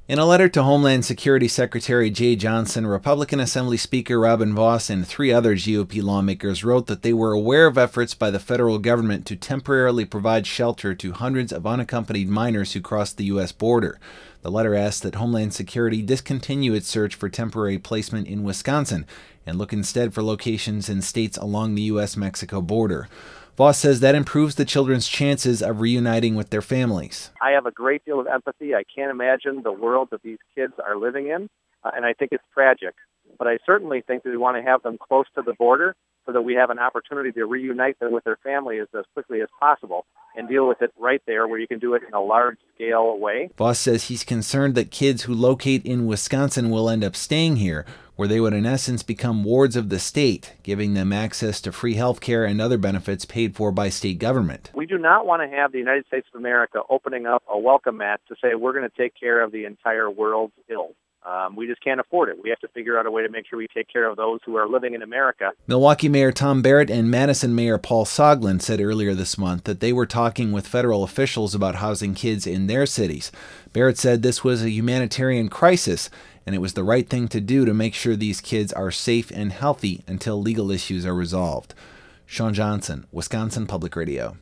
In a letter to Homeland Security Secretary Jeh Johnson, Republican Assembly Speaker Robin Vos and 3 other GOP lawmakers wrote that they were aware of efforts by the federal government to temporarily provide shelter to hundreds of unaccompanied minors who crossed the U.S. border. The letter asked that Homeland Security discontinue its search for temporary placement in Wisconsin and look instead for locations in states along the U.S.-Mexico border. Vos says that improves the children's chances of reuniting with their families. I have a great deal of empathy. I can't imagine the world that these kids are living in, and I think it's tragic. But I certainly think that we want to have them close to the border so that we have an opportunity to reunite them with their families as quickly as possible and deal with it right there where you can do it in a large-scale way. Vos says he's concerned that kids who locate in Wisconsin will end up staying here, where they would in essence become wards of the state, giving them access to free health care and other benefits paid for by state government. We do not want to have the United States of America opening up a welcome mat to say we're going to take care of the entire world's ills. We just can't afford it. We have to figure out a way to make sure we take care of those who are living in America. Milwaukee Mayor Tom Barrett and Madison Mayor Paul Soglin said earlier this month that they were talking with federal officials about housing kids in their cities. Barrett said this was a humanitarian crisis, and it was the right thing to do to make sure these kids are safe and healthy until legal issues are resolved. Sean Johnson, Wisconsin Public Radio.